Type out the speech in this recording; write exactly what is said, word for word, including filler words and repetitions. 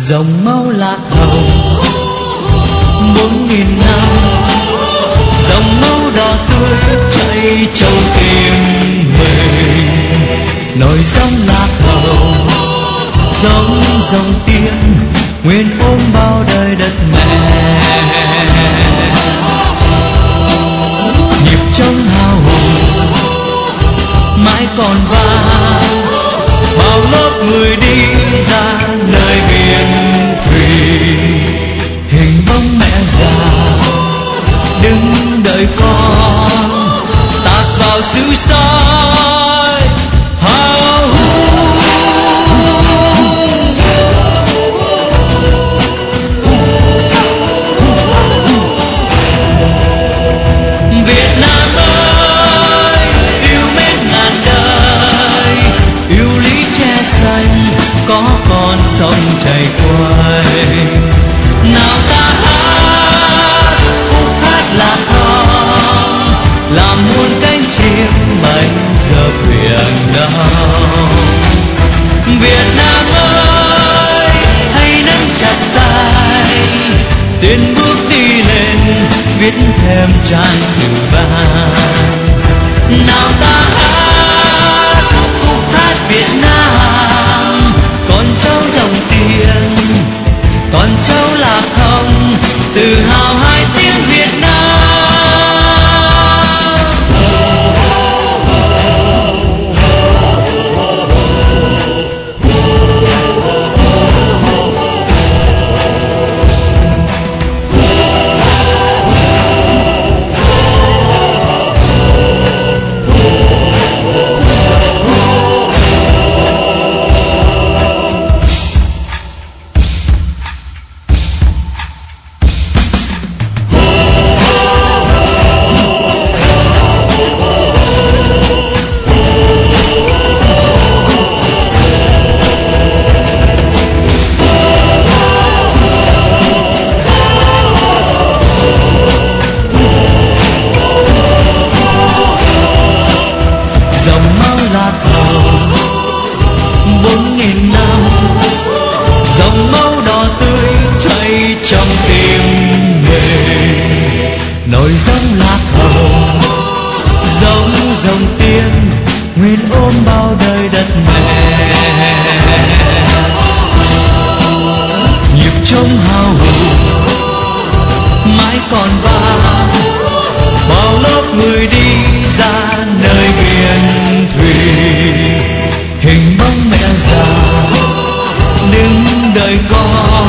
dòng máu lạc hồng bốn nghìn năm, dòng máu đỏ tươi chảy trong tim mình. Nổi dòng lạc hồng giống dòng tiên nguyên ôm bao đời đất mẹ. Nhịp trống hào hùng mãi còn vang, bao lớp người đi ra nơi biển thủy. Hình bóng mẹ già đứng đợi con tạt vào xứ soi hào hùng. Việt Nam ơi, yêu mến ngàn đời, yêu lý che xanh có con sông chảy quanh. Nào ta hát khúc hát lạc hồng, làm muôn cánh chim bay giờ biển đông. Việt Nam ơi, hãy nắm chặt tay, tiến bước đi lên viết thêm trang sử vàng. Nào ta hát khúc hát Việt Nam, con cháu dòng tiền, con cháu lạc hồng, tự hào hai tiếng Việt Nam. Bốn nghìn năm, dòng máu đỏ tươi chảy trong tim mình. Nổi dòng lạc hồng giống dòng tiên nguyên ôm bao đời đất mẹ. Nhịp trống hào hùng mãi còn vang, bao lớp người đi ra nơi biển thủy. Hình bóng mẹ già đứng đợi con